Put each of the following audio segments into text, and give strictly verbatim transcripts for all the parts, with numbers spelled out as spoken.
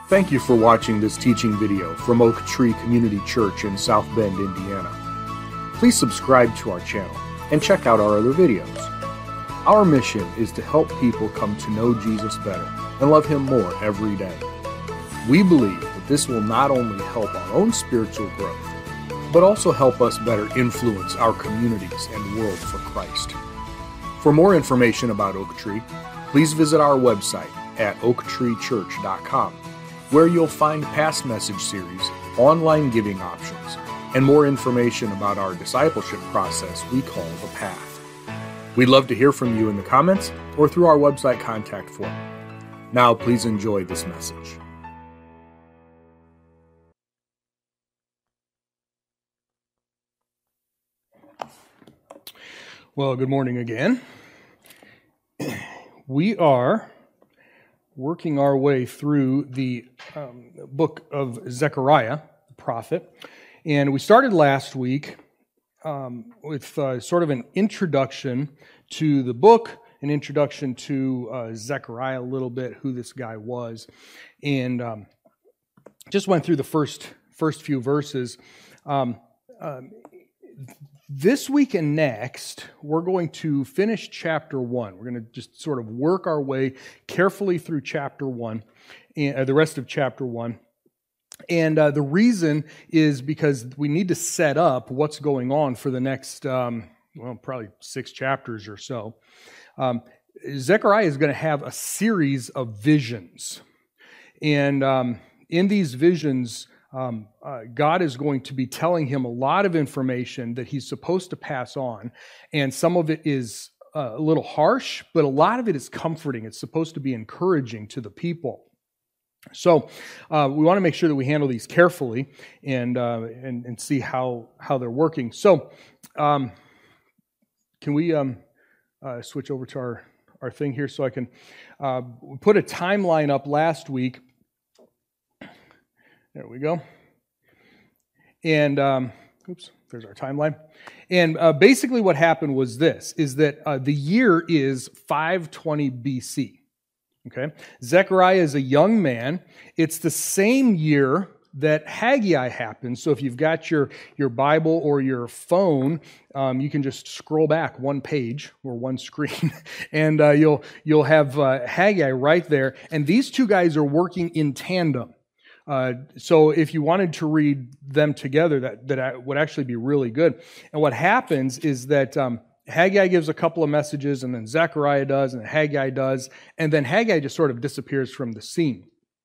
Thank you for watching this teaching video from Oak Tree Community Church in South Bend, Indiana. Please subscribe to our channel and check out our other videos. Our mission is to help people come to know Jesus better and love Him more every day. We believe that this will not only help our own spiritual growth, but also help us better influence our communities and world for Christ. For more information about Oak Tree, please visit our website at oak tree church dot com, where you'll find past message series, online giving options, and more information about our discipleship process we call The Path. We'd love to hear from you in the comments or through our website contact form. Now, please enjoy this message. Well, good morning again. We are working our way through the um, book of Zechariah, the prophet, and we started last week um, with uh, sort of an introduction to the book, an introduction to uh, Zechariah a little bit, who this guy was, and um, just went through the first first few verses. Um, um, This week and next, we're going to finish chapter one. We're going to just sort of work our way carefully through chapter one, and uh, the rest of chapter one. And uh, the reason is because we need to set up what's going on for the next, um, well, probably six chapters or so. Um, Zechariah is going to have a series of visions. And um, in these visions, Um, uh, God is going to be telling him a lot of information that he's supposed to pass on, and some of it is uh, a little harsh, but a lot of it is comforting. It's supposed to be encouraging to the people. So uh, we want to make sure that we handle these carefully and uh, and, and see how, how they're working. So um, can we um, uh, switch over to our, our thing here so I can uh, put a timeline up last week. There we go. And, um, oops, there's our timeline. And uh, basically what happened was this, is that uh, the year is five twenty B C. Okay? Zechariah is a young man. It's the same year that Haggai happened. So if you've got your, your Bible or your phone, um, you can just scroll back one page or one screen, and uh, you'll, you'll have uh, Haggai right there. And these two guys are working in tandem. Uh, so if you wanted to read them together, that, that would actually be really good. And what happens is that um, Haggai gives a couple of messages, and then Zechariah does, and then Haggai does, and then Haggai just sort of disappears from the scene.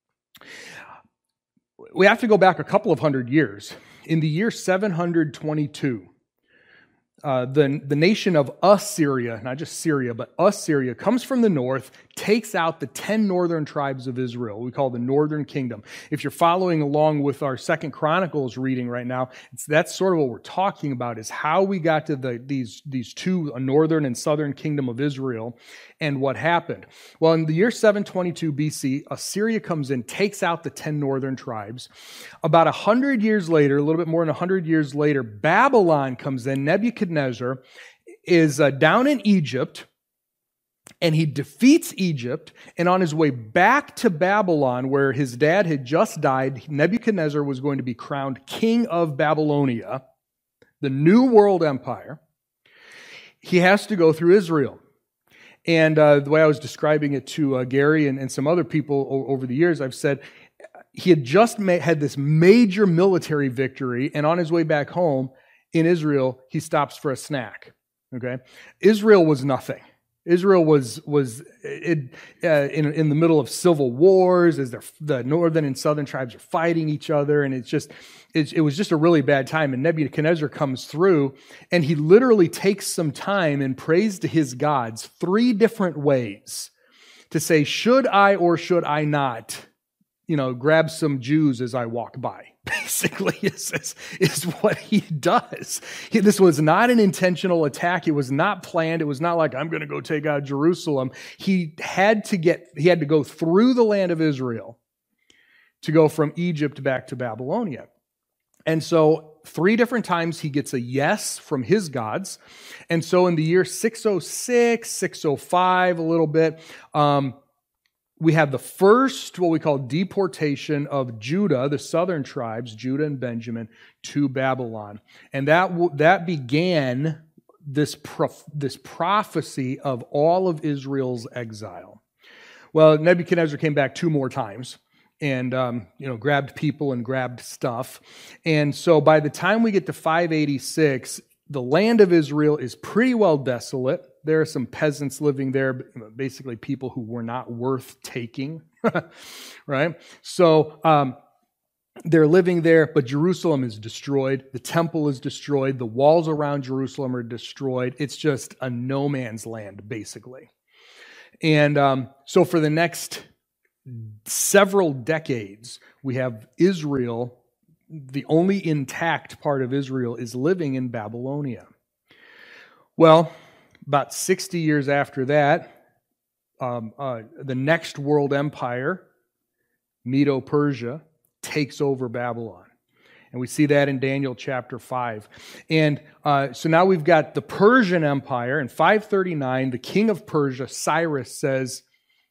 We have to go back a couple of hundred years. In the year seven hundred twenty-two, Uh, the, the nation of Assyria, not just Syria, but Assyria, comes from the north, takes out the ten northern tribes of Israel, we call the northern kingdom. If you're following along with our Second Chronicles reading right now, it's, that's sort of what we're talking about, is how we got to the, these, these two, a northern and southern kingdom of Israel, and what happened. Well, in the year seven twenty-two B C, Assyria comes in, takes out the ten northern tribes. About a hundred years later, a little bit more than a hundred years later, Babylon comes in. Nebuchadnezzar is uh, down in Egypt, and he defeats Egypt, and on his way back to Babylon, where his dad had just died, Nebuchadnezzar was going to be crowned king of Babylonia, the new world empire. He has to go through Israel. And uh, the way I was describing it to uh, Gary and, and some other people o- over the years, I've said he had just ma- had this major military victory, and on his way back home in Israel, he stops for a snack. Okay, Israel was nothing. Israel was was it, uh, in in the middle of civil wars, as the northern and southern tribes are fighting each other, and it's just it, it was just a really bad time. And Nebuchadnezzar comes through, and he literally takes some time and prays to his gods three different ways to say, should I or should I not, you know, grab some Jews as I walk by. Basically, is, is, is what he does. He, this was not an intentional attack. It was not planned. It was not like, I'm going to go take out Jerusalem. He had to get, he had to go through the land of Israel to go from Egypt back to Babylonia. And so three different times he gets a yes from his gods. And so in the year six oh six, six oh five, a little bit, um, we have the first, what we call deportation of Judah, the southern tribes, Judah and Benjamin, to Babylon. And that that began this, prof, this prophecy of all of Israel's exile. Well, Nebuchadnezzar came back two more times and um, you know, grabbed people and grabbed stuff. And so by the time we get to five eighty-six, the land of Israel is pretty well desolate. There are some peasants living there, basically people who were not worth taking, right? So um, they're living there, but Jerusalem is destroyed. The temple is destroyed. The walls around Jerusalem are destroyed. It's just a no man's land, basically. And um, so for the next several decades, we have Israel, the only intact part of Israel is living in Babylonia. Well, about sixty years after that, um, uh, the next world empire, Medo-Persia, takes over Babylon. And we see that in Daniel chapter five. And uh, so now we've got the Persian Empire. In five thirty-nine, the king of Persia, Cyrus, says,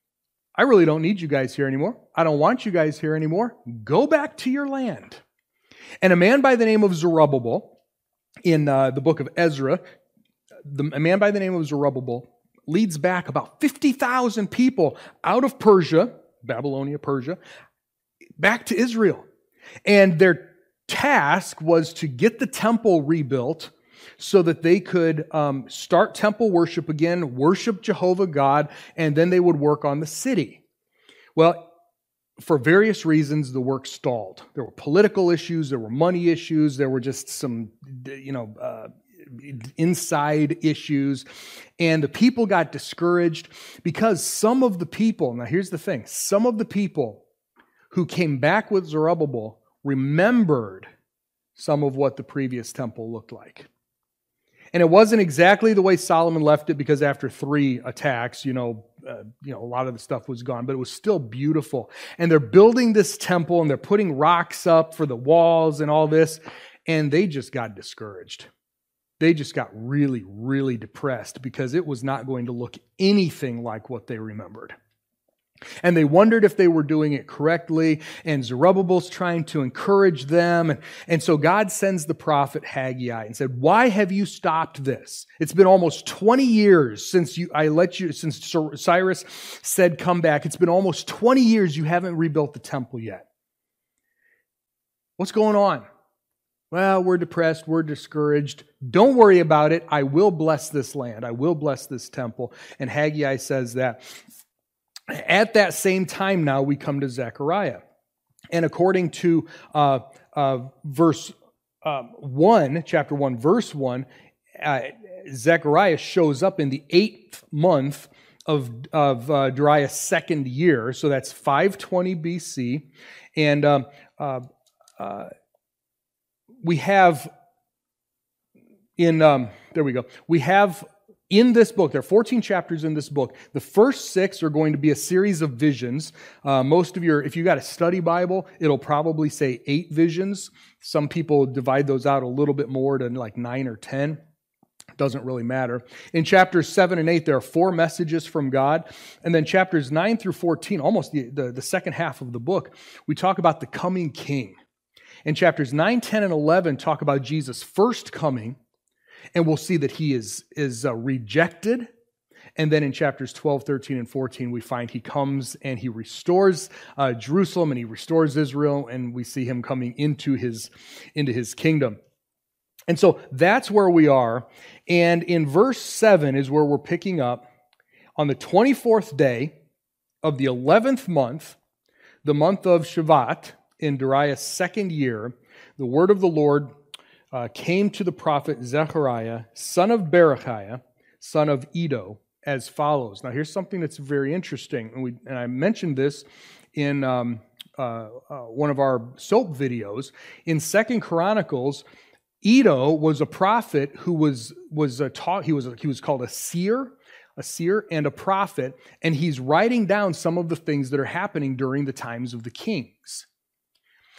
I really don't need you guys here anymore. I don't want you guys here anymore. Go back to your land. And a man by the name of Zerubbabel, in uh, the book of Ezra, the, a man by the name of Zerubbabel leads back about fifty thousand people out of Persia, Babylonia, Persia, back to Israel. And their task was to get the temple rebuilt so that they could um, start temple worship again, worship Jehovah God, and then they would work on the city. Well, for various reasons, the work stalled. There were political issues, there were money issues, there were just some, you know, uh, inside issues, and the people got discouraged because some of the people, now here's the thing, some of the people who came back with Zerubbabel remembered some of what the previous temple looked like. And it wasn't exactly the way Solomon left it, because after three attacks, you know, uh, you know, a lot of the stuff was gone, but it was still beautiful. And they're building this temple and they're putting rocks up for the walls and all this, and they just got discouraged. They just got really, really depressed because it was not going to look anything like what they remembered. And they wondered if they were doing it correctly, and Zerubbabel's trying to encourage them. And, and so God sends the prophet Haggai and said, why have you stopped this? It's been almost twenty years since you, I let you, since Cyrus said, come back. It's been almost twenty years you haven't rebuilt the temple yet. What's going on? Well, we're depressed, we're discouraged. Don't worry about it. I will bless this land. I will bless this temple. And Haggai says that. At that same time now, we come to Zechariah. And according to uh, uh, verse uh, one, chapter one, verse one, uh, Zechariah shows up in the eighth month of, of uh, Darius' second year. So that's five twenty B C. And um, uh, uh, we have in, um, there we go, we have in this book, there are fourteen chapters in this book. The first six are going to be a series of visions. Uh, most of your, if you got a study Bible, it'll probably say eight visions. Some people divide those out a little bit more to like nine or ten. Doesn't really matter. In chapters seven and eight, there are four messages from God. And then chapters nine through fourteen, almost the, the, the second half of the book, we talk about the coming king. And chapters nine, ten, and eleven talk about Jesus' first coming. And we'll see that he is, is uh, rejected. And then in chapters twelve, thirteen, and fourteen, we find he comes and he restores uh, Jerusalem and he restores Israel, and we see him coming into his, into his kingdom. And so that's where we are. And in verse seven is where we're picking up. On the twenty-fourth day of the eleventh month, the month of Shevat, in Darius' second year, the word of the Lord Uh, came to the prophet Zechariah, son of Berechiah, son of Iddo, as follows. Now, here's something that's very interesting, and, we, and I mentioned this in um, uh, uh, one of our soap videos. In Second Chronicles, Iddo was a prophet who was was a taught. He was a, he was called a seer, a seer and a prophet, and he's writing down some of the things that are happening during the times of the kings.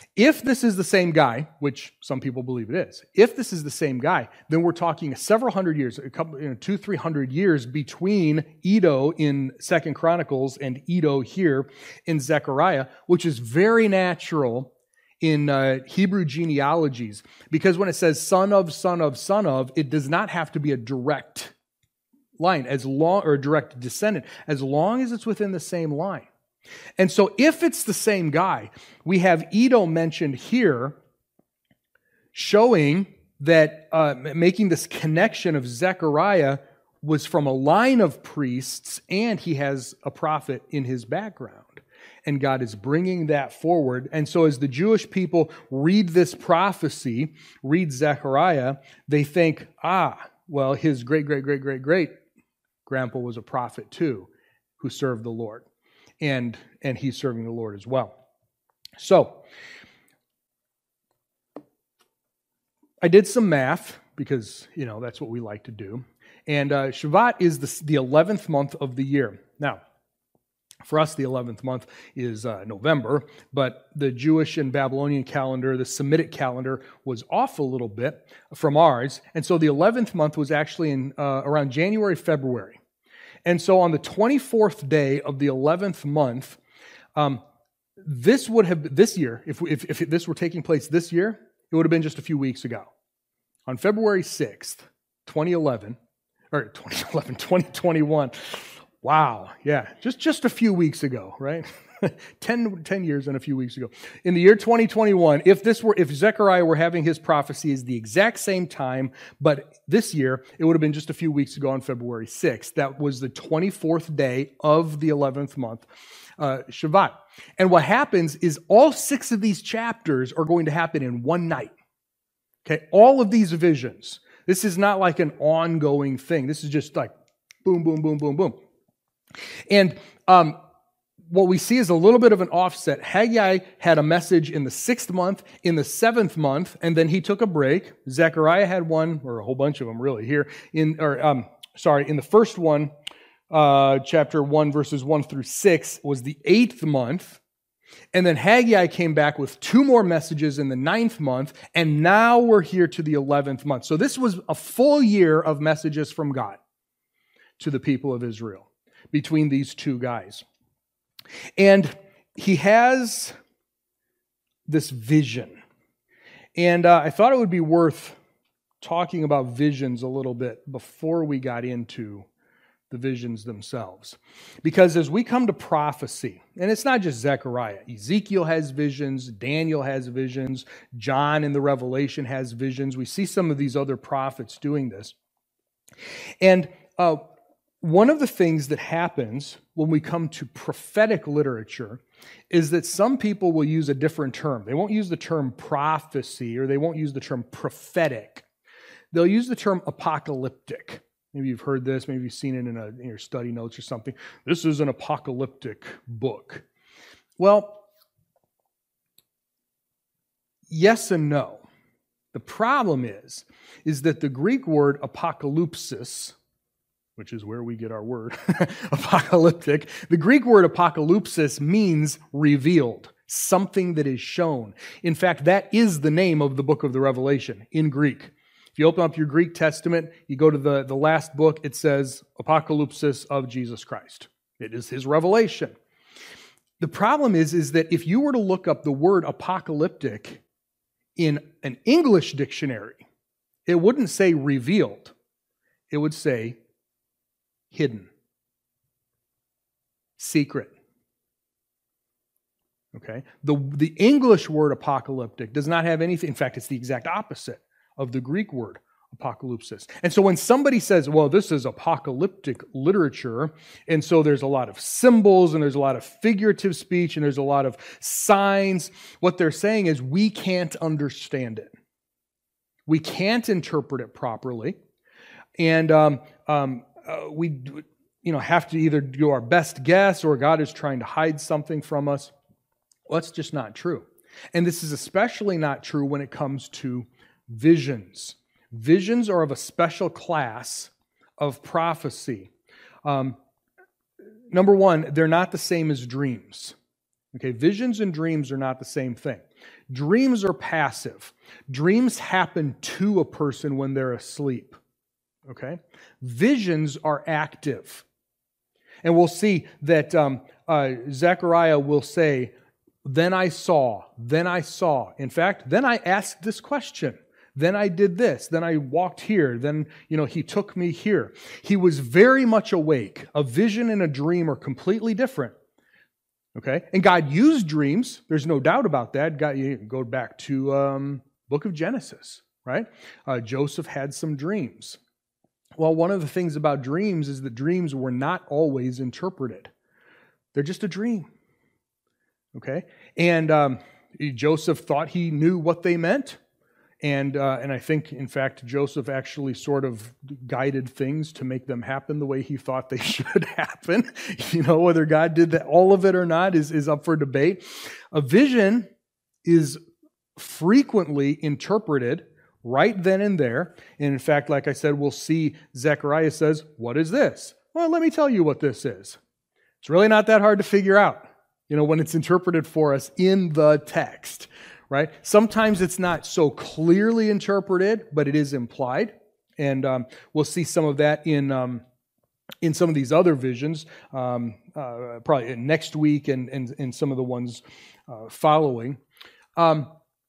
If this is the same guy, which some people believe it is, if this is the same guy, then we're talking several hundred years, a couple, you know, two, three hundred years between Iddo in Second Chronicles and Iddo here in Zechariah, which is very natural in uh, Hebrew genealogies, because when it says son of, son of, son of, it does not have to be a direct line, as long or a direct descendant, as long as it's within the same line. And so if it's the same guy, we have Iddo mentioned here showing that, uh, making this connection of Zechariah was from a line of priests and he has a prophet in his background. And God is bringing that forward. And so as the Jewish people read this prophecy, read Zechariah, they think, ah, well, his great, great, great, great, great grandpa was a prophet too, who served the Lord. And, and he's serving the Lord as well. So, I did some math, because, you know, that's what we like to do. And uh, Shevat is the, the eleventh month of the year. Now, for us, the eleventh month is uh, November, but the Jewish and Babylonian calendar, the Semitic calendar, was off a little bit from ours. And so the eleventh month was actually in uh, around January, February. And so on the twenty-fourth day of the eleventh month, um, this would have, this year, if, if, if this were taking place this year, it would have been just a few weeks ago. On February sixth, twenty eleven, or twenty eleven, twenty twenty-one, wow, yeah, just, just a few weeks ago, right? ten, ten years and a few weeks ago. In the year twenty twenty-one, if this were, if Zechariah were having his prophecies the exact same time, but this year, it would have been just a few weeks ago on February sixth. That was the twenty-fourth day of the eleventh month, uh, Shevat. And what happens is all six of these chapters are going to happen in one night. Okay, all of these visions. This is not like an ongoing thing. This is just like boom, boom, boom, boom, boom. And, um, what we see is a little bit of an offset. Haggai had a message in the sixth month, in the seventh month, and then he took a break. Zechariah had one, or a whole bunch of them really here, in, or, um, sorry, in the first one, uh, chapter one, verses one through six, was the eighth month. And then Haggai came back with two more messages in the ninth month, and now we're here to the eleventh month. So this was a full year of messages from God to the people of Israel between these two guys. And he has this vision. And uh, I thought it would be worth talking about visions a little bit before we got into the visions themselves. Because as we come to prophecy, and it's not just Zechariah, Ezekiel has visions, Daniel has visions, John in the Revelation has visions. We see some of these other prophets doing this. And uh, one of the things that happens when we come to prophetic literature is that some people will use a different term. They won't use the term prophecy, or they won't use the term prophetic. They'll use the term apocalyptic. Maybe you've heard this, maybe you've seen it in, a, in your study notes or something. This is an apocalyptic book. Well, yes and no. The problem is, is that the Greek word apocalypsis, which is where we get our word, apocalyptic. The Greek word apocalypsis means revealed, something that is shown. In fact, that is the name of the book of the Revelation in Greek. If you open up your Greek Testament, you go to the, the last book, it says Apocalypsis of Jesus Christ. It is his revelation. The problem is, is that if you were to look up the word apocalyptic in an English dictionary, it wouldn't say revealed. It would say hidden, secret. Okay? The, the English word apocalyptic does not have anything. In fact, it's the exact opposite of the Greek word apocalypsis. And so when somebody says, well, this is apocalyptic literature, and so there's a lot of symbols, and there's a lot of figurative speech, and there's a lot of signs, what they're saying is we can't understand it. We can't interpret it properly. And um, um, uh, we you know, have to either do our best guess, or God is trying to hide something from us. Well, that's just not true. And this is especially not true when it comes to visions. Visions are of a special class of prophecy. Um, number one, they're not the same as dreams. Okay, visions and dreams are not the same thing. Dreams are passive. Dreams happen to a person when they're asleep. Okay? Visions are active. And we'll see that um, uh, Zechariah will say, then I saw, then I saw. In fact, then I asked this question. Then I did this. Then I walked here. Then, you know, he took me here. He was very much awake. A vision and a dream are completely different. Okay? And God used dreams. There's no doubt about that. God, you go back to um, book of Genesis, right? Uh, Joseph had some dreams. Well, one of the things about dreams is that dreams were not always interpreted. They're just a dream. Okay? And um, Joseph thought he knew what they meant. And uh, and I think, in fact, Joseph actually sort of guided things to make them happen the way he thought they should happen. You know, whether God did that, all of it or not is, is up for debate. A vision is frequently interpreted right then and there. And in fact, like I said, we'll see Zechariah says, what is this? Well, let me tell you what this is. It's really not that hard to figure out, you know, when it's interpreted for us in the text. Right? Sometimes it's not so clearly interpreted, but it is implied. And um, we'll see some of that in um, in some of these other visions, um, uh, probably next week and, and, and some of the ones uh, following. Um,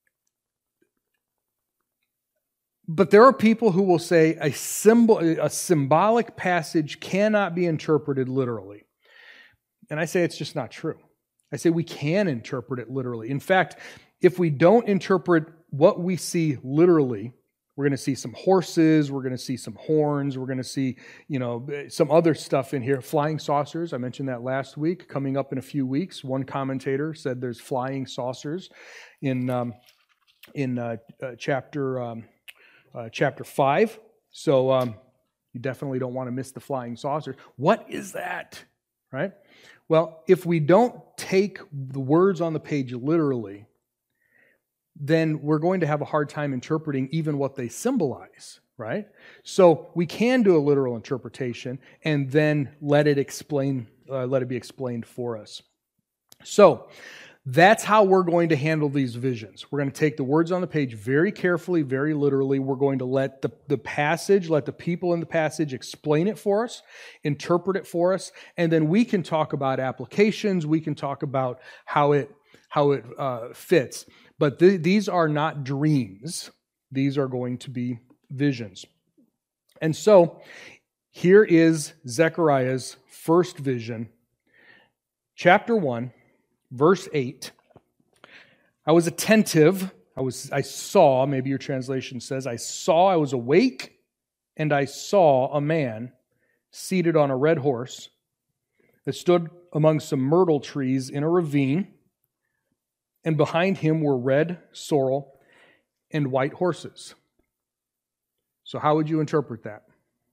but there are people who will say a symbol, a symbolic passage cannot be interpreted literally. And I say it's just not true. I say we can interpret it literally. In fact, if we don't interpret what we see literally, we're going to see some horses, we're going to see some horns, we're going to see, you know, some other stuff in here. Flying saucers, I mentioned that last week, coming up in a few weeks. One commentator said there's flying saucers in um, in uh, uh, chapter um, uh, chapter five. So um, you definitely don't want to miss the flying saucers. What is that? Right? Well, if we don't take the words on the page literally, then we're going to have a hard time interpreting even what they symbolize, right? So we can do a literal interpretation and then let it explain, uh, let it be explained for us. So that's how we're going to handle these visions. We're going to take the words on the page very carefully, very literally. We're going to let the, the passage, let the people in the passage explain it for us, interpret it for us, and then we can talk about applications. We can talk about how it how it uh, fits. But th- these are not dreams. These are going to be visions. And so here is Zechariah's first vision. Chapter one, verse eight. I was attentive. I was. I saw, maybe your translation says, I saw, I was awake, and I saw a man seated on a red horse that stood among some myrtle trees in a ravine. And behind him were red sorrel and white horses. So how would you interpret that?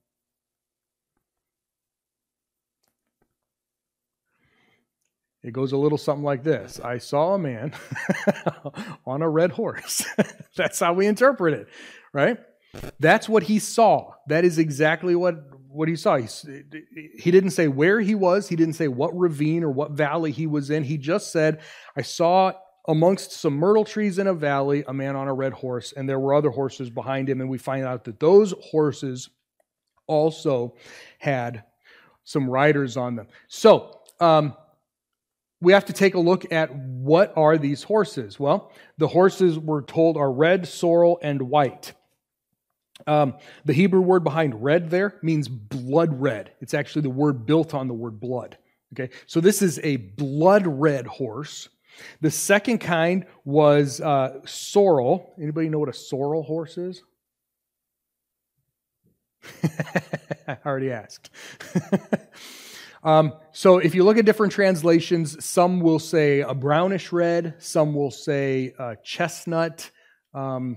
It goes a little something like this. I saw a man on a red horse. That's how we interpret it, right? That's what he saw. That is exactly what, what he saw. He, he didn't say where he was. He didn't say what ravine or what valley he was in. He just said, I saw amongst some myrtle trees in a valley, a man on a red horse, and there were other horses behind him, and we find out that those horses also had some riders on them. So, um, we have to take a look at what are these horses. Well, the horses we're told are red, sorrel, and white. Um, the Hebrew word behind red there means blood red. It's actually the word built on the word blood. Okay, so this is a blood red horse. The second kind was uh, sorrel. Anybody know what a sorrel horse is? I already asked. um, so if you look at different translations, some will say a brownish red, some will say uh, chestnut. Um,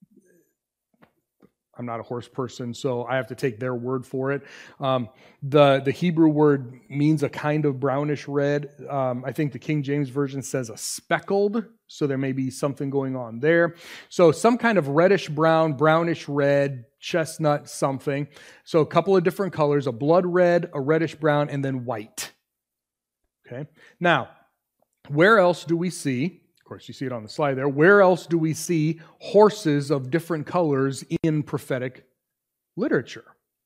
I'm not a horse person, so I have to take their word for it. Um, the, the Hebrew word means a kind of brownish red. Um, I think the King James Version says a speckled, so there may be something going on there. So some kind of reddish brown, brownish red, chestnut something. So a couple of different colors, a blood red, a reddish brown, and then white. Okay. Now, where else do we see course, you see it on the slide there. Where else do we see horses of different colors in prophetic literature?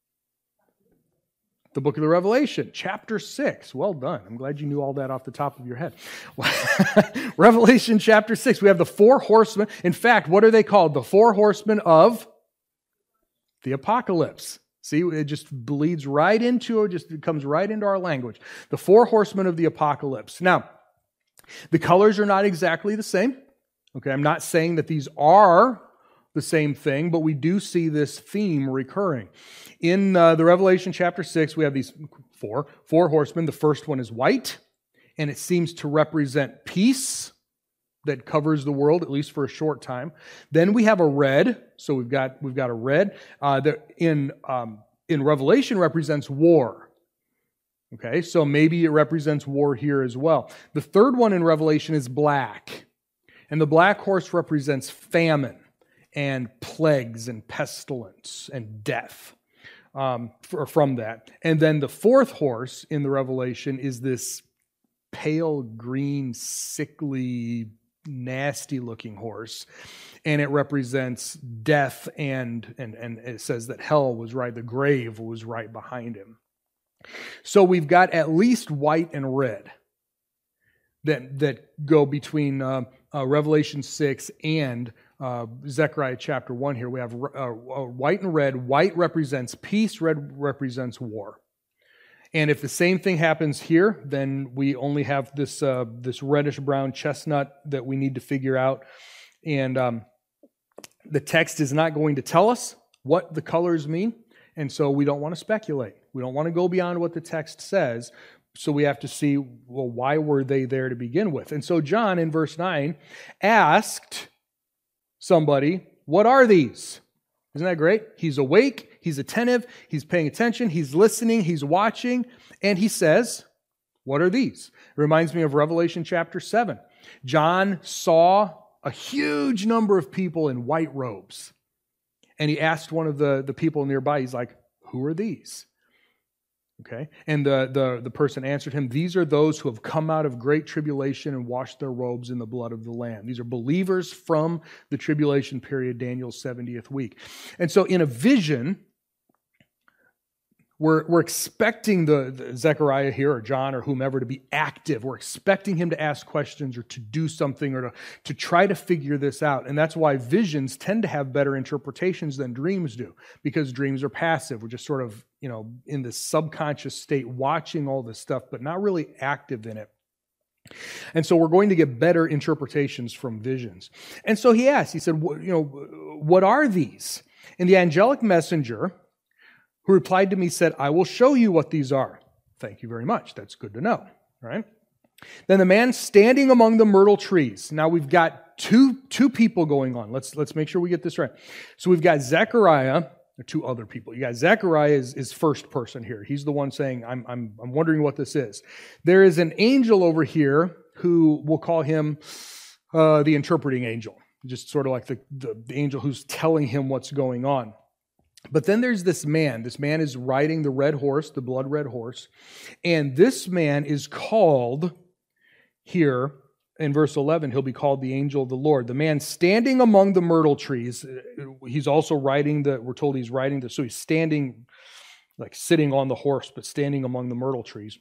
The book of the Revelation, chapter six. Well done. I'm glad you knew all that off the top of your head. Revelation chapter six. We have the four horsemen. In fact, what are they called? The four horsemen of the apocalypse. See, it just bleeds right into it, just it comes right into our language. The four horsemen of the apocalypse. Now, the colors are not exactly the same. Okay, I'm not saying that these are the same thing, but we do see this theme recurring. In uh, the Revelation chapter six, we have these four, four horsemen. The first one is white, and it seems to represent peace that covers the world, at least for a short time. Then we have a red, so we've got we've got a red. Uh, that in um, in Revelation represents war. Okay, so maybe it represents war here as well. The third one in Revelation is black, and the black horse represents famine and plagues and pestilence and death um, for, from that. And then the fourth horse in the Revelation is this pale green, sickly, nasty-looking horse, and it represents death, and, and, and it says that hell was right, the grave was right behind him. So we've got at least white and red that, that go between uh, uh, Revelation six and Uh, Zechariah chapter one here. We have uh, uh, white and red. White represents peace, red represents war. And if the same thing happens here, then we only have this uh, this reddish-brown chestnut that we need to figure out. And um, the text is not going to tell us what the colors mean, and so we don't want to speculate. We don't want to go beyond what the text says, so we have to see, well, why were they there to begin with? And so John, in verse nine, asked somebody, what are these? Isn't that great? He's awake, he's attentive, he's paying attention, he's listening, he's watching, and he says, what are these? It reminds me of Revelation chapter seven. John saw a huge number of people in white robes, and he asked one of the, the people nearby, he's like, who are these? Okay, and the, the, the person answered him, these are those who have come out of great tribulation and washed their robes in the blood of the Lamb. These are believers from the tribulation period, Daniel's seventieth week. And so in a vision, we're, we're expecting the, the Zechariah here, or John, or whomever, to be active. We're expecting him to ask questions or to do something or to, to try to figure this out. And that's why visions tend to have better interpretations than dreams do, because dreams are passive. We're just sort of, you know, in this subconscious state, watching all this stuff, but not really active in it. And so we're going to get better interpretations from visions. And so he asked, he said, you know, what are these? And the angelic messenger who replied to me said, I will show you what these are. Thank you very much. That's good to know, right? Then the man standing among the myrtle trees. Now we've got two, two people going on. Let's, let's make sure we get this right. So we've got Zechariah, or two other people. You got Zechariah is, is first person here. He's the one saying, I'm, I'm, I'm wondering what this is. There is an angel over here who we'll call him uh, the interpreting angel, just sort of like the, the, the angel who's telling him what's going on. But then there's this man. This man is riding the red horse, the blood red horse. And this man is called here in verse eleven, he'll be called the angel of the Lord. The man standing among the myrtle trees. He's also riding the, we're told he's riding the, so he's standing, like sitting on the horse, but standing among the myrtle trees.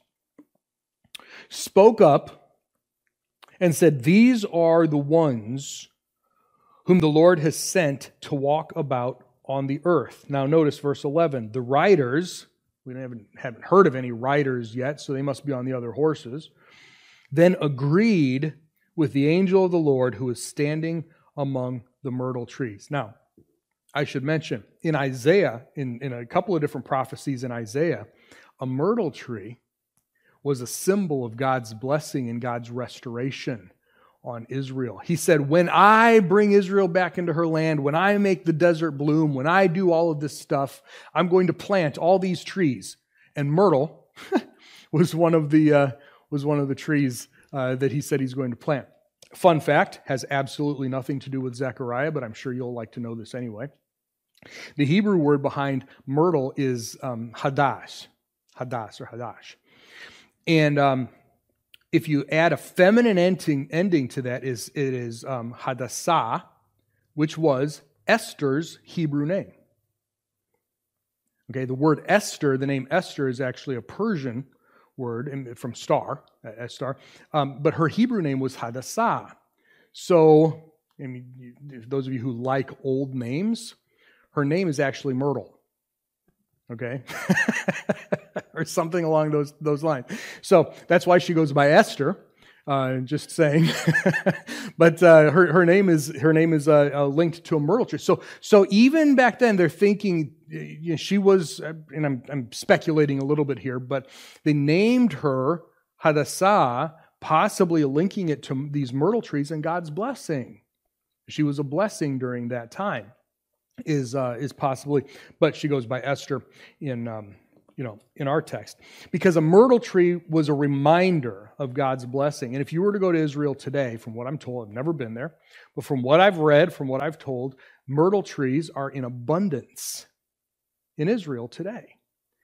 Spoke up and said, these are the ones whom the Lord has sent to walk about on the earth. Now notice verse eleven, the riders, we haven't, haven't heard of any riders yet, so they must be on the other horses, then agreed with the angel of the Lord who is standing among the myrtle trees. Now, I should mention, in Isaiah, in, in a couple of different prophecies in Isaiah, a myrtle tree was a symbol of God's blessing and God's restoration on Israel. He said, when I bring Israel back into her land, when I make the desert bloom, when I do all of this stuff, I'm going to plant all these trees. And myrtle was one of the uh, was one of the trees uh, that he said he's going to plant. Fun fact, has absolutely nothing to do with Zechariah, but I'm sure you'll like to know this anyway. The Hebrew word behind myrtle is um, hadash, hadash or hadash. And um, if you add a feminine ending, ending to that, is it is um, Hadassah, which was Esther's Hebrew name. Okay, the word Esther, the name Esther is actually a Persian word from star, Esther, um, but her Hebrew name was Hadassah. So, I mean, those of you who like old names, her name is actually Myrtle. Okay? Or something along those those lines. So that's why she goes by Esther. Uh, just saying, but uh, her her name is her name is uh, uh, linked to a myrtle tree. So so even back then, they're thinking you know, she was, and I'm I'm speculating a little bit here, but they named her Hadassah, possibly linking it to these myrtle trees and God's blessing. She was a blessing during that time, is uh, is possibly, but she goes by Esther in. Um, you know, in our text, because a myrtle tree was a reminder of God's blessing. And if you were to go to Israel today, from what I'm told, I've never been there, but from what I've read, from what I've told, myrtle trees are in abundance in Israel today.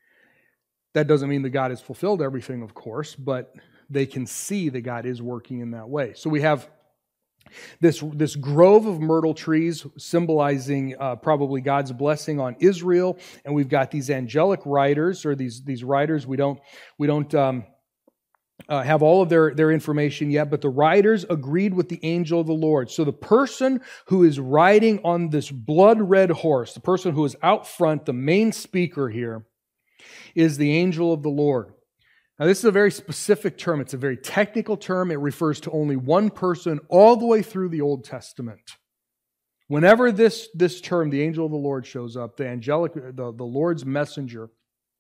That doesn't mean that God has fulfilled everything, of course, but they can see that God is working in that way. So we have This, this grove of myrtle trees symbolizing uh, probably God's blessing on Israel, and we've got these angelic riders, or these these riders. We don't we don't um, uh, have all of their, their information yet, but the riders agreed with the angel of the Lord. So the person who is riding on this blood-red horse, the person who is out front, the main speaker here, is the angel of the Lord. Now, this is a very specific term. It's a very technical term. It refers to only one person all the way through the Old Testament. Whenever this, this term, the angel of the Lord, shows up, the angelic, the, the Lord's messenger,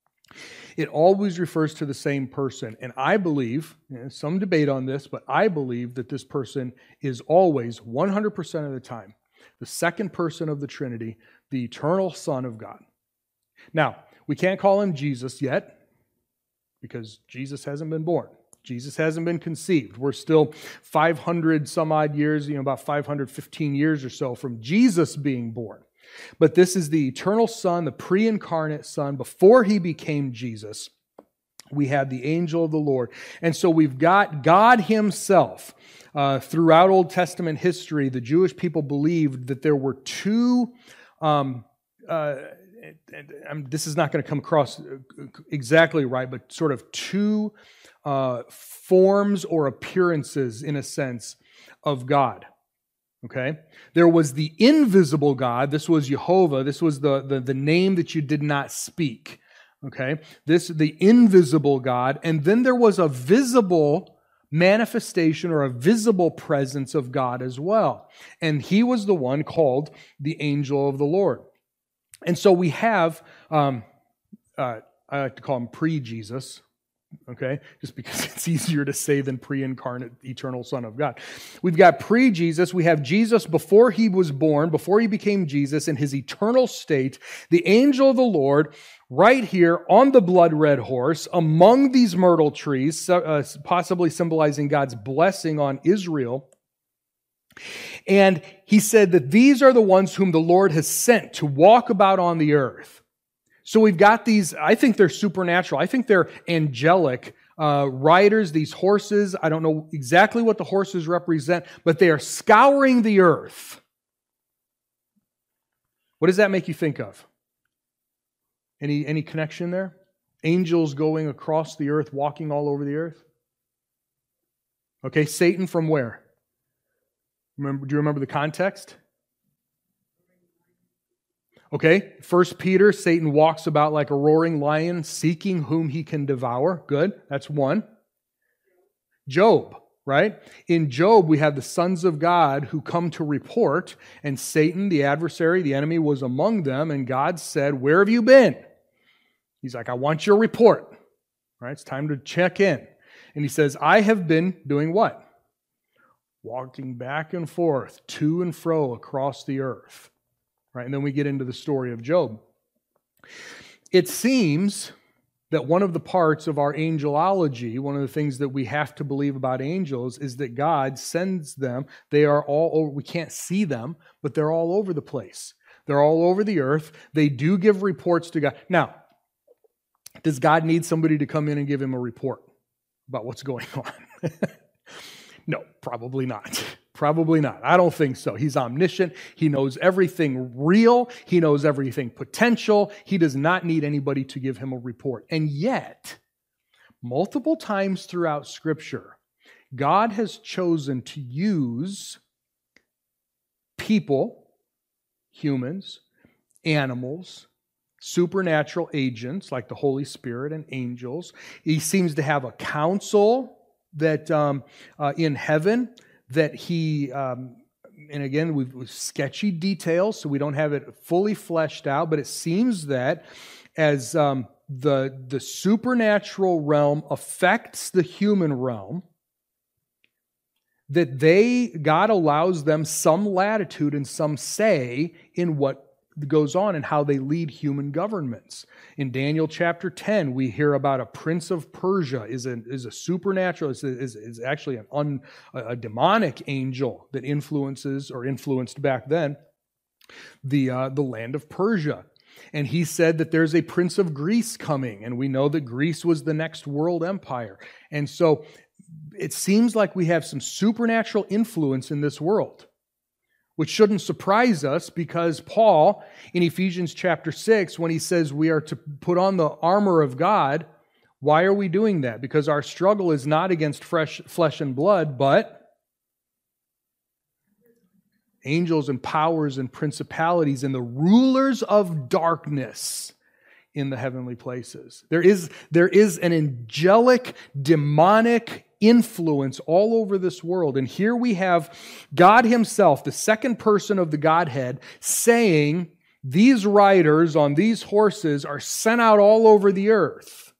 it always refers to the same person. And I believe, you know, some debate on this, but I believe that this person is always, one hundred percent of the time, the second person of the Trinity, the eternal Son of God. Now, we can't call him Jesus yet, because Jesus hasn't been born. Jesus hasn't been conceived. We're still five hundred some odd years, you know, about five hundred fifteen years or so from Jesus being born. But this is the eternal Son, the pre-incarnate Son. Before he became Jesus, we had the angel of the Lord. And so we've got God himself. Uh, throughout Old Testament history, the Jewish people believed that there were two um, uh, And, and this is not going to come across exactly right, but sort of two uh, forms or appearances, in a sense, of God. Okay? There was the invisible God. This was Jehovah. This was the, the, the name that you did not speak. Okay? This, the invisible God. And then there was a visible manifestation or a visible presence of God as well. And he was the one called the angel of the Lord. And so we have, um, uh, I like to call him pre-Jesus, okay, just because it's easier to say than pre-incarnate eternal Son of God. We've got pre-Jesus, we have Jesus before he was born, before he became Jesus in his eternal state, the angel of the Lord right here on the blood-red horse among these myrtle trees, uh, possibly symbolizing God's blessing on Israel. And he said that these are the ones whom the Lord has sent to walk about on the earth. So we've got these, I think they're supernatural. I think they're angelic uh, riders, these horses. I don't know exactly what the horses represent, but they are scouring the earth. What does that make you think of? Any, any connection there? Angels going across the earth, walking all over the earth? Okay, Satan from where? Remember, do you remember the context? Okay, First Peter, Satan walks about like a roaring lion, seeking whom he can devour. Good, that's one. Job, right? In Job, we have the sons of God who come to report, and Satan, the adversary, the enemy, was among them, and God said, "Where have you been?" He's like, "I want your report." Right? It's time to check in. And he says, "I have been doing what? Walking back and forth, to and fro across the earth." Right? And then we get into the story of Job. It seems that one of the parts of our angelology, one of the things that we have to believe about angels, is that God sends them. They are all over, we can't see them, but they're all over the place. They're all over the earth. They do give reports to God. Now, does God need somebody to come in and give him a report? about what's going on? No, probably not. Probably not. I don't think so. He's omniscient. He knows everything real. He knows everything potential. He does not need anybody to give him a report. And yet, multiple times throughout Scripture, God has chosen to use people, humans, animals, supernatural agents like the Holy Spirit and angels. He seems to have a council that um, uh, in heaven that he, um, and again, we've, we've sketchy details, so we don't have it fully fleshed out, but it seems that as um, the, the supernatural realm affects the human realm, that they, God allows them some latitude and some say in what goes on and how they lead human governments. In Daniel chapter ten, we hear about a prince of Persia is a, is a supernatural, is, is, is actually an un, a demonic angel that influences or influenced back then the, uh, the land of Persia. And he said that there's a prince of Greece coming, and we know that Greece was the next world empire. And so it seems like we have some supernatural influence in this world, which shouldn't surprise us because Paul, in Ephesians chapter six, when he says we are to put on the armor of God, why are we doing that? Because our struggle is not against fresh flesh and blood, but angels and powers and principalities and the rulers of darkness in the heavenly places. There is, there is an angelic, demonic influence all over this world. And here we have God himself, the second person of the Godhead, saying these riders on these horses are sent out all over the earth.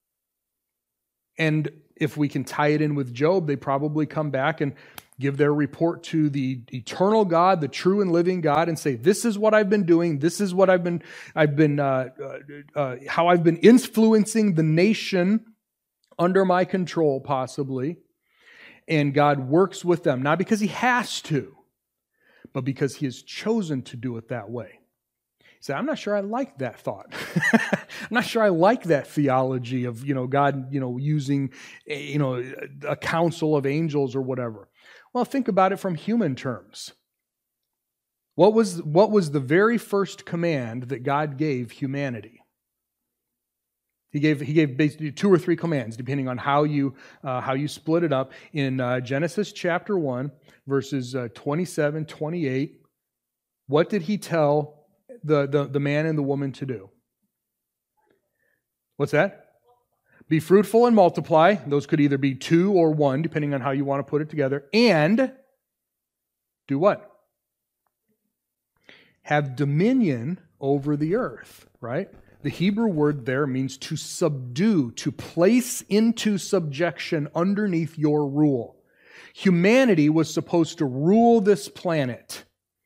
And if we can tie it in with Job, they probably come back and give their report to the eternal God, the true and living God, and say, this is what I've been doing. This is what I've been, I've been, uh, uh, uh, how I've been influencing the nation under my control, possibly. And God works with them, not because he has to, but because he has chosen to do it that way. You say, I'm not sure I like that thought. I'm not sure I like that theology of, you know, God, you know, using, you know, a council of angels or whatever. Well, think about it from human terms. What was, what was the very first command that God gave humanity? He gave, he gave basically two or three commands, depending on how you, uh, how you split it up. In uh, Genesis chapter one, verses uh, twenty-seven, twenty-eight, what did he tell the, the, the man and the woman to do? What's that? Be fruitful and multiply. Those could either be two or one, depending on how you want to put it together. And do what? Have dominion over the earth, right? The Hebrew word there means to subdue, to place into subjection underneath your rule. Humanity was supposed to rule this planet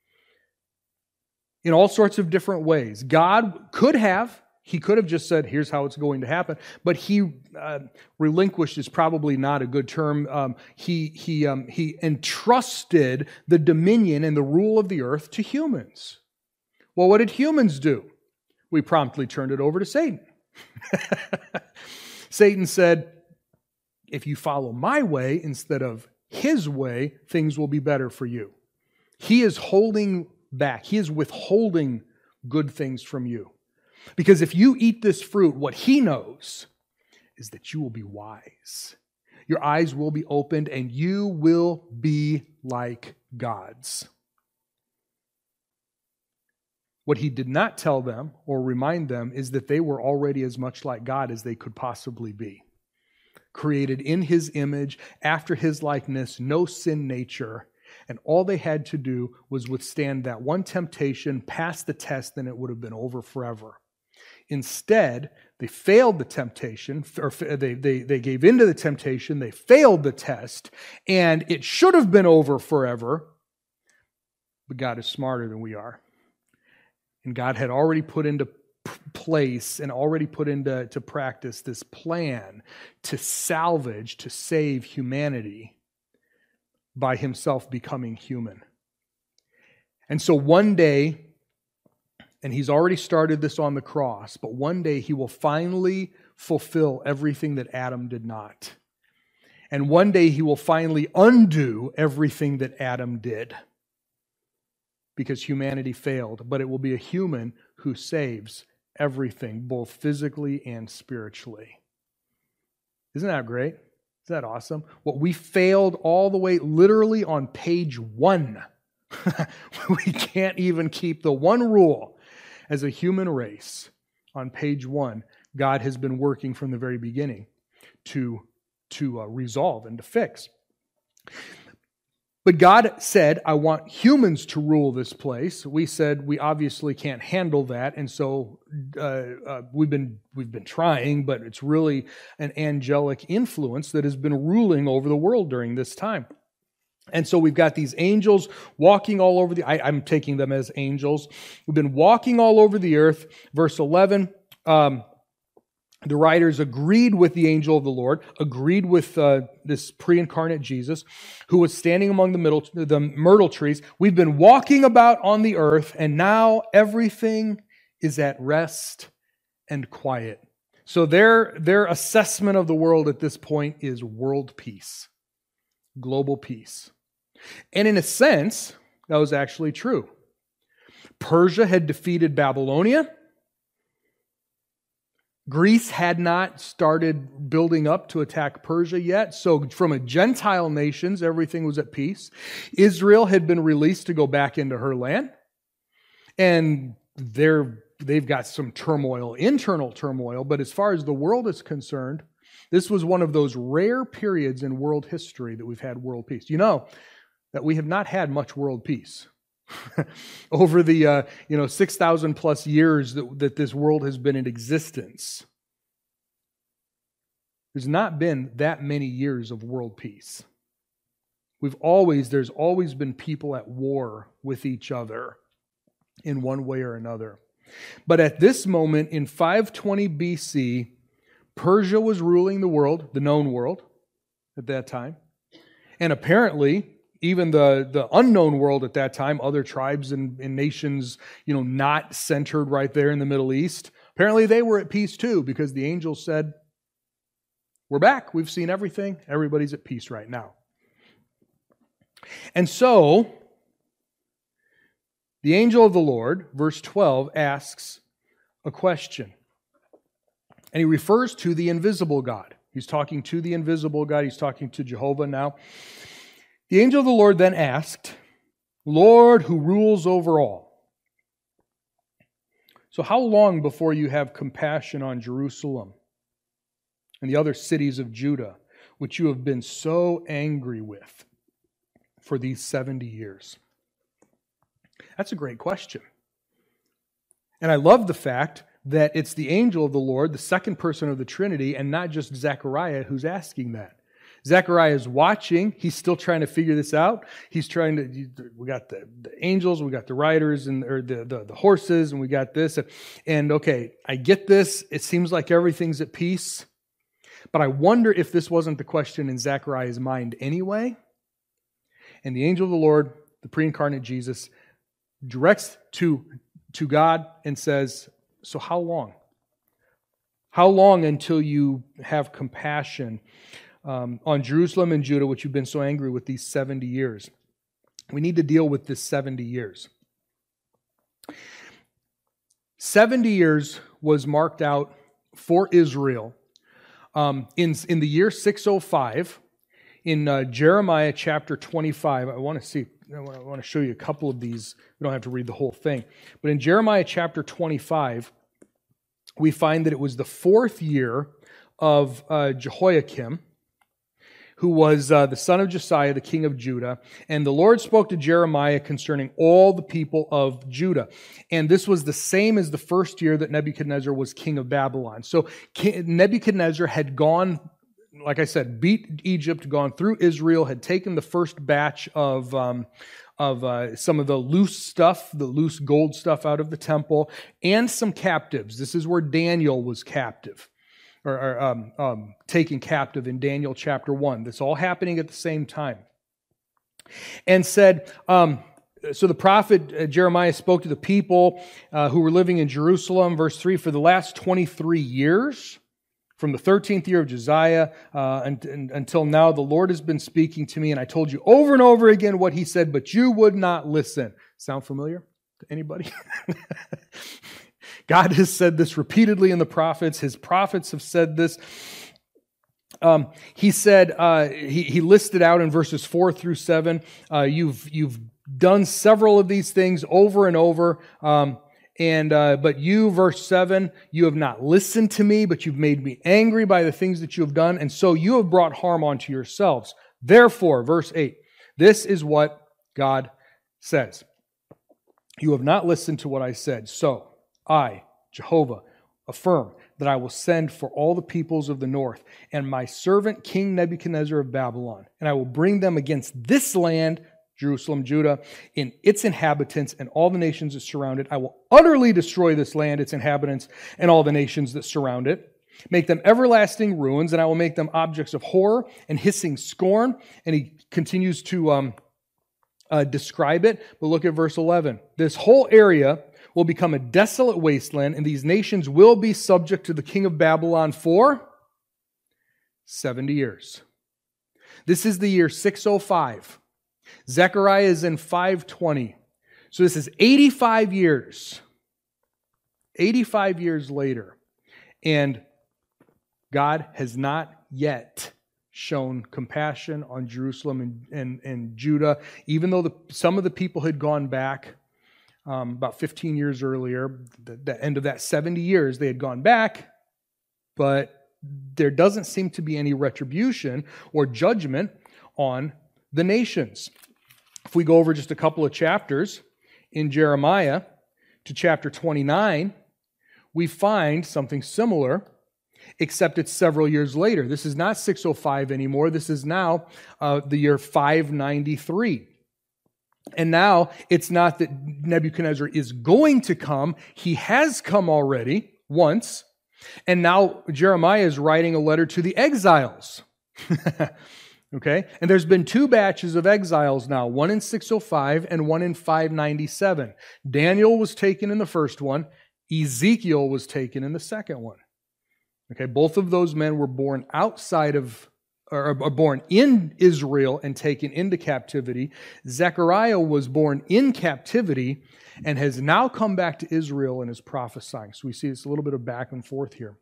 in all sorts of different ways. God could have, he could have just said, here's how it's going to happen, but he uh, relinquished is probably not a good term. Um, he, he, um, he entrusted the dominion and the rule of the earth to humans. Well, what did humans do? We promptly turned it over to Satan. Satan said, if you follow my way instead of his way, things will be better for you. He is holding back. He is withholding good things from you. Because if you eat this fruit, what he knows is that you will be wise. Your eyes will be opened and you will be like gods. What he did not tell them or remind them is that they were already as much like God as they could possibly be. Created in his image, after his likeness, no sin nature, and all they had to do was withstand that one temptation, pass the test, and it would have been over forever. Instead, they failed the temptation, or they, they, they gave into the temptation, they failed the test, and it should have been over forever, but God is smarter than we are. And God had already put into place and already put into to practice this plan to salvage, to save humanity by himself becoming human. And so one day, and he's already started this on the cross, but one day he will finally fulfill everything that Adam did not. And one day he will finally undo everything that Adam did, because humanity failed. But it will be a human who saves everything, both physically and spiritually. Isn't that great? Isn't that awesome? What we failed all the way, literally on page one. We can't even keep the one rule as a human race. On page one, God has been working from the very beginning to, to uh, resolve and to fix. But God said, I want humans to rule this place. We said we obviously can't handle that, and so uh, uh, we've been we've been trying, but it's really an angelic influence that has been ruling over the world during this time. And so we've got these angels walking all over the, I, I'm taking them as angels. We've been walking all over the earth. Verse eleven, um, the writers agreed with the angel of the Lord, agreed with uh, this pre-incarnate Jesus, who was standing among the, middle, the myrtle trees. We've been walking about on the earth, and now everything is at rest and quiet. So their, their assessment of the world at this point is world peace, global peace. And in a sense, that was actually true. Persia had defeated Babylonia. Greece had not started building up to attack Persia yet. So from a Gentile nations, everything was at peace. Israel had been released to go back into her land. And they're, they've got some turmoil, internal turmoil. But as far as the world is concerned, this was one of those rare periods in world history that we've had world peace. You know that we have not had much world peace. Over the uh, you know six thousand plus years that, that this world has been in existence, there's not been that many years of world peace. We've always, there's always been people at war with each other in one way or another. But at this moment in five twenty B C, Persia was ruling the world, the known world at that time. And apparently, even the, the unknown world at that time, other tribes and, and nations, you know, not centered right there in the Middle East, apparently they were at peace too, because the angel said, we're back, we've seen everything, everybody's at peace right now. And so, the angel of the Lord, verse twelve, asks a question. And he refers to the invisible God. He's talking to the invisible God, he's talking to Jehovah now. The angel of the Lord then asked, Lord, who rules over all, so how long before you have compassion on Jerusalem and the other cities of Judah, which you have been so angry with for these seventy years? That's a great question. And I love the fact that it's the angel of the Lord, the second person of the Trinity, and not just Zechariah who's asking that. Zechariah is watching. He's still trying to figure this out. He's trying to, we got the, the angels, we got the riders, and or the, the, the horses, and we got this. And okay, I get this. It seems like everything's at peace. But I wonder if this wasn't the question in Zechariah's mind anyway. And the angel of the Lord, the pre-incarnate Jesus, directs to, to God and says, so how long? How long until you have compassion Um, on Jerusalem and Judah, which you've been so angry with these seventy years? We need to deal with this seventy years. seventy years was marked out for Israel um, in, in the year six oh five, in uh, Jeremiah chapter twenty-five. I want to see, I want to show you a couple of these. We don't have to read the whole thing. But in Jeremiah chapter twenty-five, we find that it was the fourth year of uh, Jehoiakim, who was uh, the son of Josiah, the king of Judah. And the Lord spoke to Jeremiah concerning all the people of Judah. And this was the same as the first year that Nebuchadnezzar was king of Babylon. So Nebuchadnezzar had gone, like I said, beat Egypt, gone through Israel, had taken the first batch of, um, of uh, some of the loose stuff, the loose gold stuff out of the temple, and some captives. This is where Daniel was captive. or, or um, um, taken captive in Daniel chapter one. That's all happening at the same time. And said, um, so the prophet uh, Jeremiah spoke to the people uh, who were living in Jerusalem, verse three, for the last twenty-three years, From the thirteenth year of Josiah uh, and, and, until now, the Lord has been speaking to me, and I told you over and over again what he said, but you would not listen. Sound familiar to anybody? God has said this repeatedly in the prophets. His prophets have said this. Um, he said, uh, he, he listed out in verses four through seven, uh, you've, you've done several of these things over and over. Um, and, uh, but you, verse seven, you have not listened to me, but you've made me angry by the things that you have done. And so you have brought harm onto yourselves. Therefore, verse eight, this is what God says. You have not listened to what I said. So I, Jehovah, affirm that I will send for all the peoples of the north and my servant King Nebuchadnezzar of Babylon, and I will bring them against this land, Jerusalem, Judah, in its inhabitants and all the nations that surround it. I will utterly destroy this land, its inhabitants, and all the nations that surround it, make them everlasting ruins, and I will make them objects of horror and hissing scorn. And he continues to um, uh, describe it, but look at verse eleven. This whole area will become a desolate wasteland, and these nations will be subject to the king of Babylon for seventy years. This is the year six oh five. Zechariah is in five twenty. So this is eighty-five years. eighty-five years later. And God has not yet shown compassion on Jerusalem and, and, and Judah, even though the, some of the people had gone back. Um, about fifteen years earlier, the, the end of that seventy years, they had gone back, but there doesn't seem to be any retribution or judgment on the nations. If we go over just a couple of chapters in Jeremiah to chapter twenty-nine, we find something similar, except it's several years later. This is not six oh five anymore. This is now uh, the year five ninety-three. And now it's not that Nebuchadnezzar is going to come. He has come already once. And now Jeremiah is writing a letter to the exiles. Okay? And there's been two batches of exiles now, one in six oh five and one in five ninety-seven. Daniel was taken in the first one. Ezekiel was taken in the second one. Okay? Both of those men were born outside of are born in Israel and taken into captivity. Zechariah was born in captivity and has now come back to Israel and is prophesying. So we see it's a little bit of back and forth here.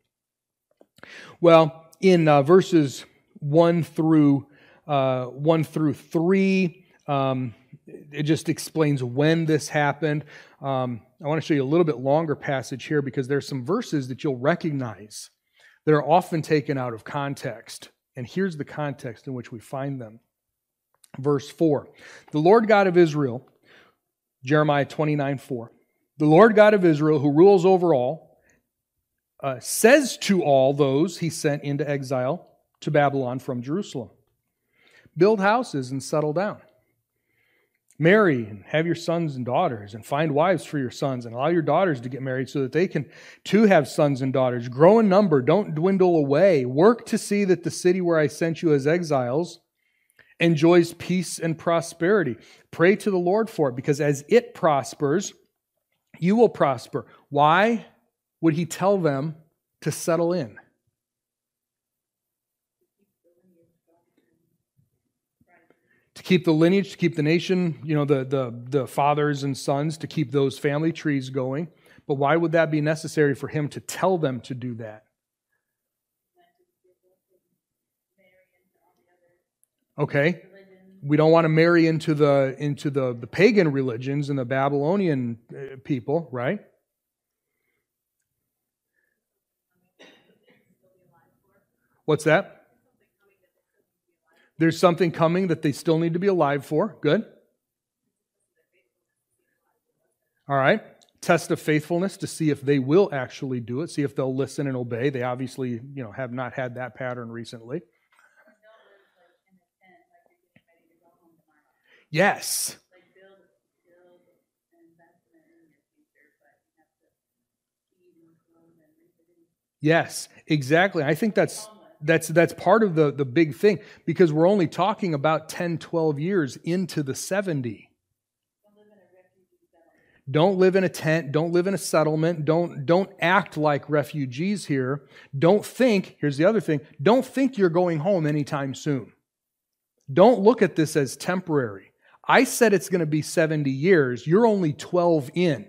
Well, in uh, verses one through uh, one through three, um, it just explains when this happened. Um, I want to show you a little bit longer passage here because there's some verses that you'll recognize that are often taken out of context. And here's the context in which we find them. Verse four. The Lord God of Israel, Jeremiah twenty-nine four. The Lord God of Israel, who rules over all, uh, says to all those he sent into exile to Babylon from Jerusalem, build houses and settle down. Marry and have your sons and daughters, and find wives for your sons, and allow your daughters to get married so that they can too have sons and daughters. Grow in number, don't dwindle away. Work to see that the city where I sent you as exiles enjoys peace and prosperity. Pray to the Lord for it, because as it prospers, you will prosper. Why would he tell them to settle in? To keep the lineage, to keep the nation, you know, the, the, the fathers and sons, to keep those family trees going. But why would that be necessary for him to tell them to do that? Okay. We don't want to marry into the into the, the pagan religions and the Babylonian people, right? What's that? There's something coming that they still need to be alive for. Good. All right. Test of faithfulness to see if they will actually do it, see if they'll listen and obey. They obviously, you know, have not had that pattern recently. Yes. Yes, exactly. I think that's That's that's part of the, the big thing, because we're only talking about ten, twelve years into the seventy. Don't live in a tent. Don't live in a settlement. Don't, don't act like refugees here. Don't think, here's the other thing, don't think you're going home anytime soon. Don't look at this as temporary. I said it's going to be seventy years. You're only twelve in.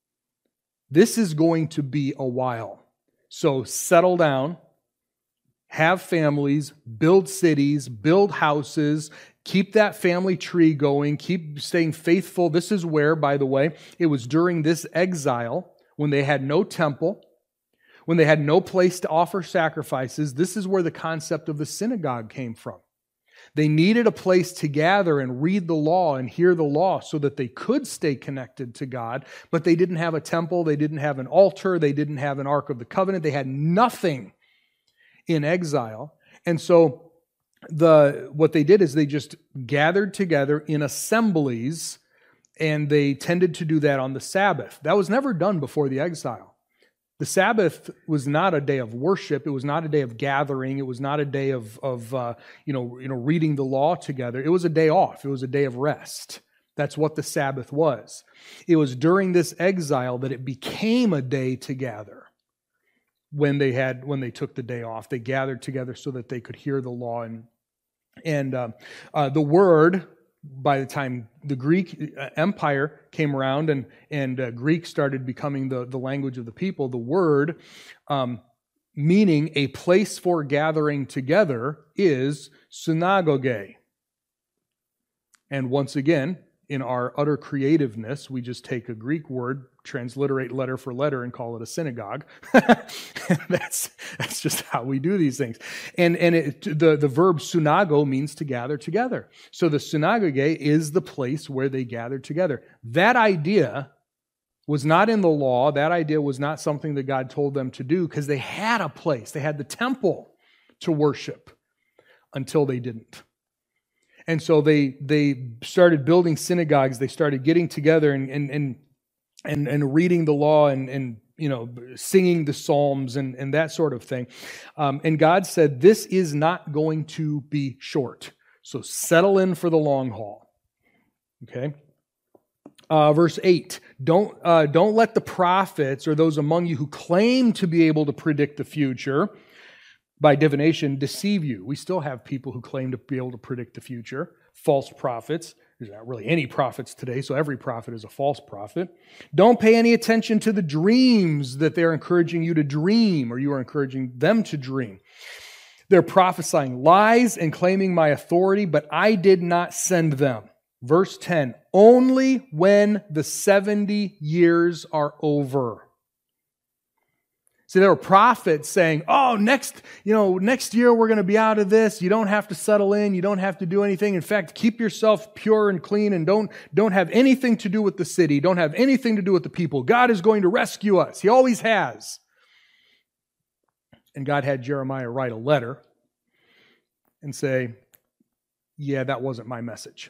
This is going to be a while. So settle down, have families, build cities, build houses, keep that family tree going, keep staying faithful. This is where, by the way, it was during this exile when they had no temple, when they had no place to offer sacrifices. This is where the concept of the synagogue came from. They needed a place to gather and read the law and hear the law so that they could stay connected to God, but they didn't have a temple, they didn't have an altar, they didn't have an Ark of the Covenant, they had nothing in exile. And so the what they did is they just gathered together in assemblies, and they tended to do that on the Sabbath. That was never done before the exile. The Sabbath was not a day of worship. It was not a day of gathering. It was not a day of, of uh, you know, you know, reading the law together. It was a day off. It was a day of rest. That's what the Sabbath was. It was during this exile that it became a day to gather. When they had, when they took the day off, they gathered together so that they could hear the law. And and uh, uh, the word, by the time the Greek Empire came around and, and uh, Greek started becoming the, the language of the people, the word um, meaning a place for gathering together is synagoge. And once again, in our utter creativeness, we just take a Greek word, transliterate letter for letter, and call it a synagogue. that's that's just how we do these things. And and it, the, the verb synago means to gather together. So the synagogue is the place where they gathered together. That idea was not in the law. That idea was not something that God told them to do because they had a place. They had the temple to worship until they didn't. And so they they started building synagogues. They started getting together and and and and, and reading the law and, and you know singing the psalms and, and that sort of thing. Um, and God said, "This is not going to be short. So settle in for the long haul." Okay. Uh, verse eight. Don't uh, don't let the prophets or those among you who claim to be able to predict the future by divination deceive you. We still have people who claim to be able to predict the future, false prophets. There's not really any prophets today, so every prophet is a false prophet. Don't pay any attention to the dreams that they're encouraging you to dream, or you are encouraging them to dream. They're prophesying lies and claiming my authority, but I did not send them. Verse ten, only when the seventy years are over. See, there were prophets saying, oh, next, you know, next year we're going to be out of this. You don't have to settle in. You don't have to do anything. In fact, keep yourself pure and clean and don't, don't have anything to do with the city. Don't have anything to do with the people. God is going to rescue us. He always has. And God had Jeremiah write a letter and say, yeah, that wasn't my message.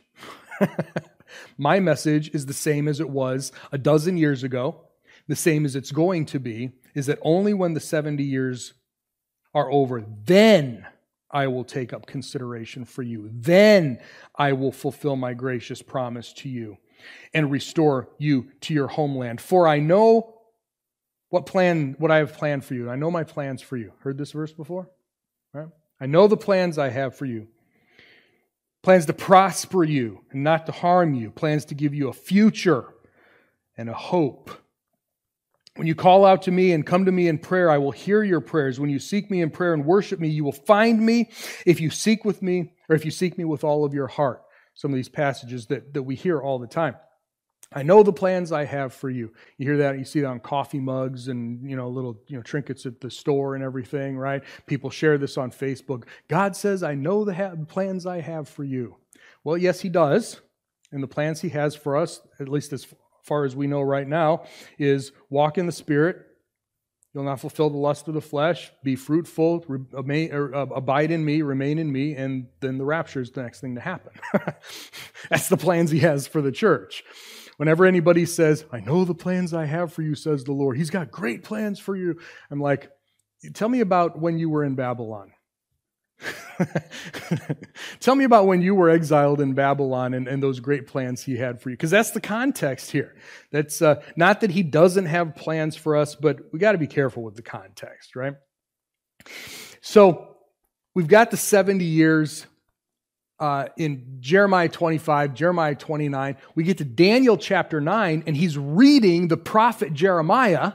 My message is the same as it was a dozen years ago, the same as it's going to be, is that only when the seventy years are over, then I will take up consideration for you. Then I will fulfill my gracious promise to you and restore you to your homeland. For I know what plan, what I have planned for you. I know my plans for you. Heard this verse before? Right? I know the plans I have for you. Plans to prosper you and not to harm you. Plans to give you a future and a hope. When you call out to me and come to me in prayer, I will hear your prayers. When you seek me in prayer and worship me, you will find me if you seek with me, or if you seek me with all of your heart. Some of these passages that, that we hear all the time. I know the plans I have for you. You hear that, you see that on coffee mugs and, you know, little, you know, trinkets at the store and everything, right? People share this on Facebook. God says, I know the ha- plans I have for you. Well, yes, He does. And the plans He has for us, at least as far as we know right now, is walk in the Spirit. You'll not fulfill the lust of the flesh. Be fruitful, remain, or, uh, abide in me, remain in me, and then the rapture is the next thing to happen. That's the plans He has for the church. Whenever anybody says, I know the plans I have for you, says the Lord, He's got great plans for you. I'm like, tell me about when you were in Babylon. Tell me about when you were exiled in Babylon and, and those great plans he had for you. Because that's the context here. That's uh, not that he doesn't have plans for us, but we got to be careful with the context, right? So we've got the seventy years uh, in Jeremiah twenty-five, Jeremiah twenty-nine. We get to Daniel chapter nine, and he's reading the prophet Jeremiah.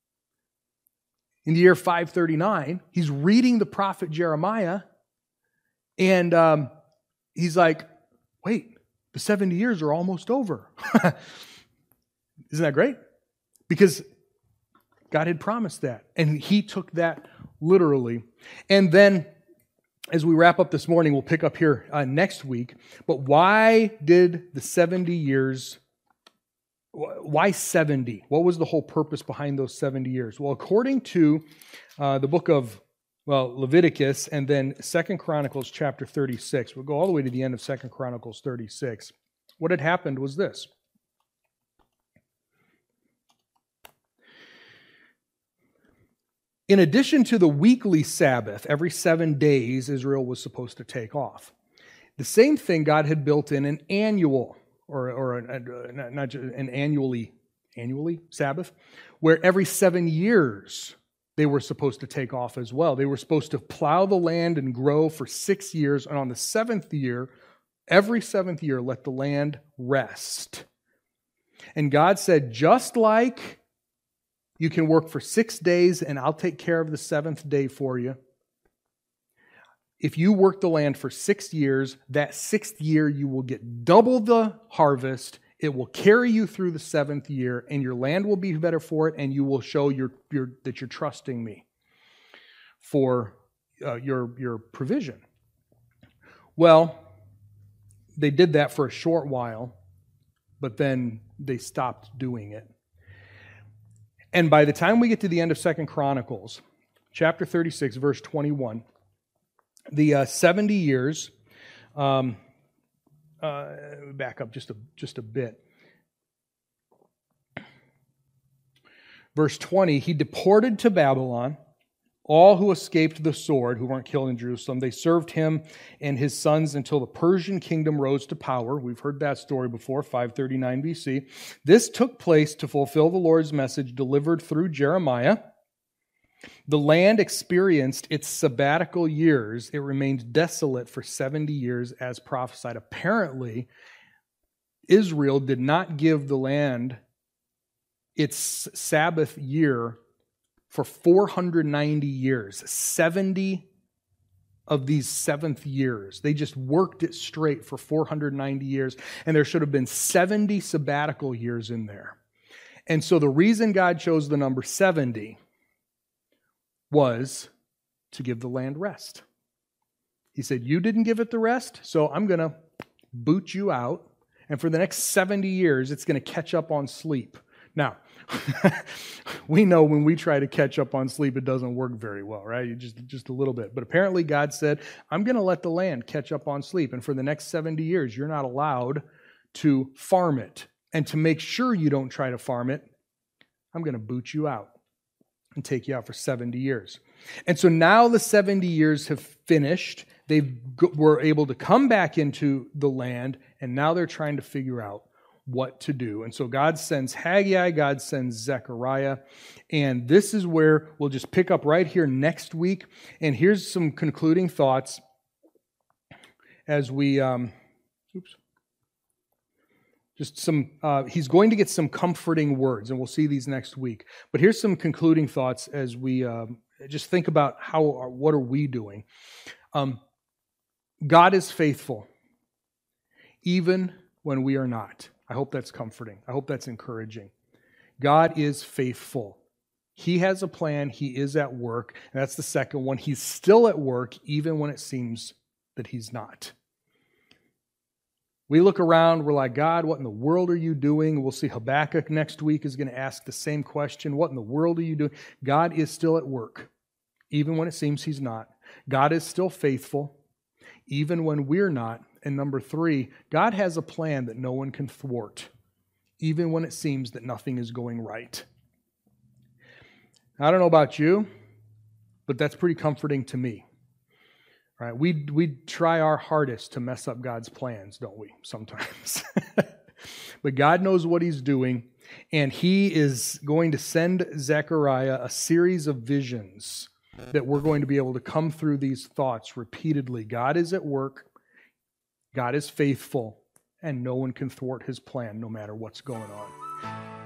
In the year five thirty-nine, he's reading the prophet Jeremiah, and um, he's like, wait, the seventy years are almost over. Isn't that great? Because God had promised that, and he took that literally. And then, as we wrap up this morning, we'll pick up here uh, next week, but why did the seventy years Why seventy? What was the whole purpose behind those seventy years? Well, according to uh, the book of, well, Leviticus and then Second Chronicles chapter thirty-six, we'll go all the way to the end of Second Chronicles thirty-six. What had happened was this. In addition to the weekly Sabbath, every seven days Israel was supposed to take off. The same thing God had built in an annual or, or a, not just an annually, annually Sabbath, where every seven years they were supposed to take off as well. They were supposed to plow the land and grow for six years, and on the seventh year, every seventh year, let the land rest. And God said, just like you can work for six days and I'll take care of the seventh day for you, if you work the land for six years, that sixth year you will get double the harvest. It will carry you through the seventh year, and your land will be better for it, and you will show your, your, that you're trusting me for uh, your, your provision. Well, they did that for a short while, but then they stopped doing it. And by the time we get to the end of Second Chronicles, chapter thirty-six, verse twenty-one, the uh, seventy years, um, uh, back up just a, just a bit. Verse twenty, he deported to Babylon all who escaped the sword, who weren't killed in Jerusalem. They served him and his sons until the Persian kingdom rose to power. We've heard that story before, five thirty-nine B C. This took place to fulfill the Lord's message delivered through Jeremiah. The land experienced its sabbatical years. It remained desolate for seventy years as prophesied. Apparently, Israel did not give the land its Sabbath year for four hundred ninety years. seventy of these seventh years. They just worked it straight for four hundred ninety years, and there should have been seventy sabbatical years in there. And so the reason God chose the number seventy was to give the land rest. He said, you didn't give it the rest, so I'm going to boot you out, and for the next seventy years, it's going to catch up on sleep. Now, we know when we try to catch up on sleep, it doesn't work very well, right? You just, just a little bit. But apparently God said, I'm going to let the land catch up on sleep, and for the next seventy years, you're not allowed to farm it. And to make sure you don't try to farm it, I'm going to boot you out and take you out for seventy years. And so now the seventy years have finished. They were able to come back into the land, and now they're trying to figure out what to do. And so God sends Haggai, God sends Zechariah, and this is where we'll just pick up right here next week. And here's some concluding thoughts as we, um, oops. Just some, uh, he's going to get some comforting words, and we'll see these next week. But here's some concluding thoughts as we um, just think about how, what are we doing. Um, God is faithful, even when we are not. I hope that's comforting. I hope that's encouraging. God is faithful. He has a plan. He is at work. And that's the second one. He's still at work, even when it seems that he's not. We look around, we're like, God, what in the world are you doing? We'll see Habakkuk next week is going to ask the same question. What in the world are you doing? God is still at work, even when it seems he's not. God is still faithful, even when we're not. And number three, God has a plan that no one can thwart, even when it seems that nothing is going right. I don't know about you, but that's pretty comforting to me. Right? We we try our hardest to mess up God's plans, don't we? Sometimes. But God knows what he's doing, and he is going to send Zechariah a series of visions that we're going to be able to come through these thoughts repeatedly. God is at work. God is faithful, and no one can thwart his plan no matter what's going on.